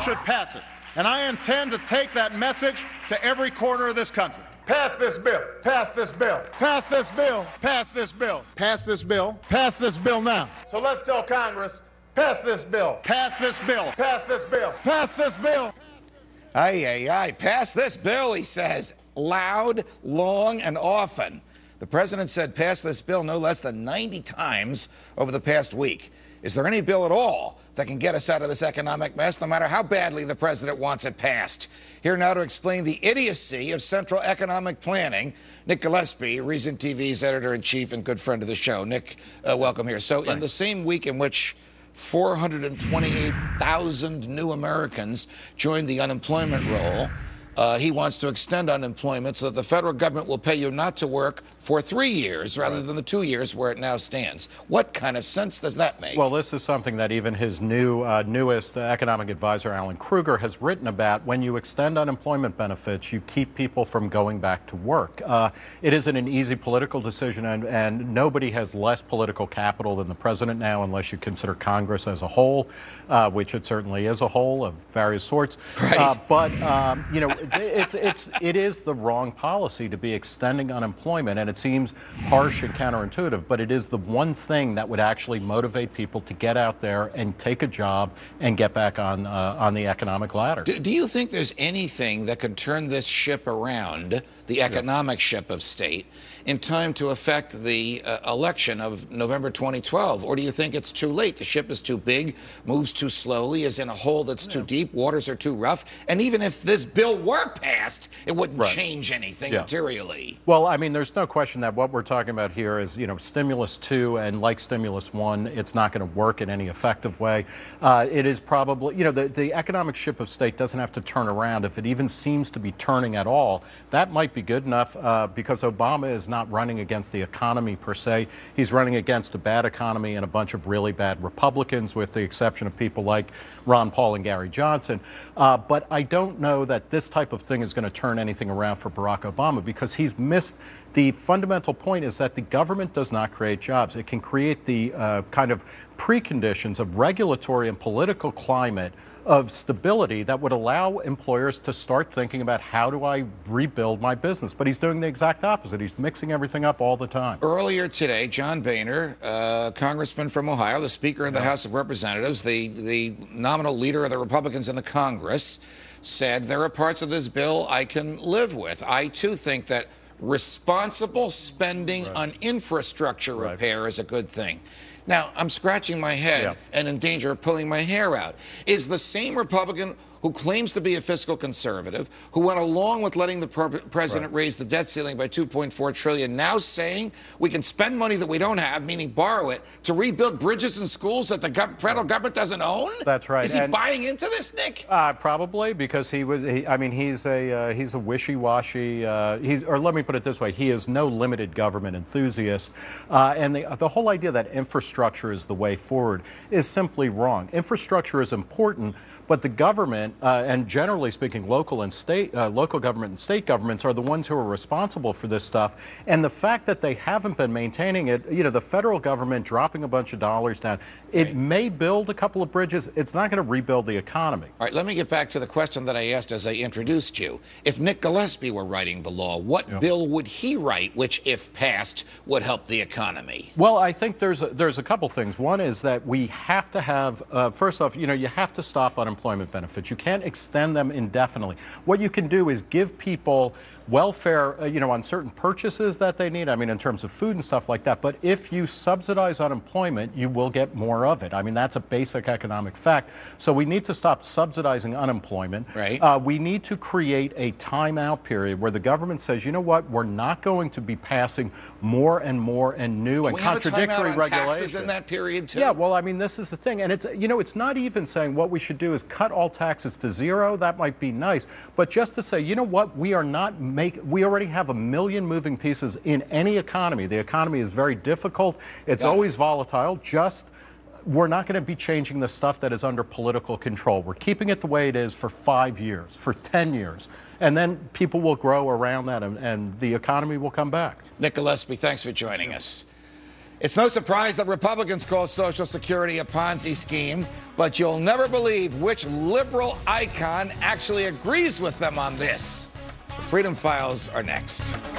should pass it. And I intend to take that message to every corner of this country. Pass this bill. Pass this bill. Pass this bill. Pass this bill. Pass this bill. Pass this bill now. So let's tell Congress, pass this bill. Pass this bill. Pass this bill. Pass this bill. Aye, pass this bill, he says, loud, long, and often. The president said pass this bill no less than 90 times over the past week. Is there any bill at all that can get us out of this economic mess, no matter how badly the president wants it passed? Here now to explain the idiocy of central economic planning, Nick Gillespie, Reason TV's editor-in-chief and good friend of the show. Nick, welcome here. So in the same week in which 428,000 new Americans joined the unemployment roll, he wants to extend unemployment so that the federal government will pay you not to work for 3 years rather than the 2 years where it now stands. What kind of sense does that make? Well, this is something that even his newest economic advisor, Alan Krueger, has written about. When you extend unemployment benefits, you keep people from going back to work. It isn't an easy political decision, and nobody has less political capital than the president now, unless you consider Congress as a whole, which it certainly is a whole of various sorts. Right. It is the wrong policy to be extending unemployment, and it seems harsh and counterintuitive, but it is the one thing that would actually motivate people to get out there and take a job and get back on the economic ladder. Do you think there's anything that can turn this ship around, the economic ship of state, in time to affect the election of November 2012? Or do you think it's too late? The ship is too big, moves too slowly, is in a hole that's too deep, waters are too rough, and even if this bill were passed, it wouldn't change anything materially. Well, I mean, there's no question that what we're talking about here is, stimulus 2, and like stimulus 1, it's not going to work in any effective way. It is probably, the economic ship of state doesn't have to turn around. If it even seems to be turning at all, that might be good enough because Obama is not running against the economy per se. He's running against a bad economy and a bunch of really bad Republicans, with the exception of people like Ron Paul and Gary Johnson. But I don't know that this type of thing is going to turn anything around for Barack Obama, because he's missed the fundamental point is that the government does not create jobs. It can create the kind of preconditions of regulatory and political climate of stability that would allow employers to start thinking about, how do I rebuild my business? But he's doing the exact opposite. He's mixing everything up all the time. Earlier today, John Boehner, congressman from Ohio, the Speaker of the House of Representatives, the nominal leader of the Republicans in the Congress, said there are parts of this bill I can live with. I, too, think that responsible spending on infrastructure repair is a good thing. Now, I'm scratching my head and in danger of pulling my hair out. Is the same Republican who claims to be a fiscal conservative, who went along with letting the president raise the debt ceiling by $2.4 trillion, now saying we can spend money that we don't have, meaning borrow it, to rebuild bridges and schools that the federal government doesn't own? That's right. Is he buying into this, Nick? Probably, because he's a wishy-washy. Or let me put it this way: he is no limited government enthusiast, and the whole idea that infrastructure is the way forward is simply wrong. Infrastructure is important, but the government, and generally speaking, local government and state governments, are the ones who are responsible for this stuff. And the fact that they haven't been maintaining it, the federal government dropping a bunch of dollars down, it may build a couple of bridges. It's not going to rebuild the economy. All right, let me get back to the question that I asked as I introduced you. If Nick Gillespie were writing the law, what bill would he write which, if passed, would help the economy? Well, I think there's a couple things. One is that we have to have, first off, you have to stop unemployment benefits. You can't extend them indefinitely. What you can do is give people welfare, on certain purchases that they need, in terms of food and stuff like that. But if you subsidize unemployment, you will get more of it. That's a basic economic fact. So we need to stop subsidizing unemployment. Right. We need to create a timeout period where the government says, you know what, we're not going to be passing more and more and new and contradictory regulations. Taxes in that period too? Yeah, well, this is the thing. And it's not even saying what we should do is cut all taxes to zero. That might be nice. But just to say, you know what, we already have a million moving pieces in any economy. The economy is very difficult. It's always volatile. We're not going to be changing the stuff that is under political control. We're keeping it the way it is for 5 years, for 10 years. And then people will grow around that, and the economy will come back. Nick Gillespie, thanks for joining us. It's no surprise that Republicans call Social Security a Ponzi scheme, but you'll never believe which liberal icon actually agrees with them on this. The Freedom Files are next.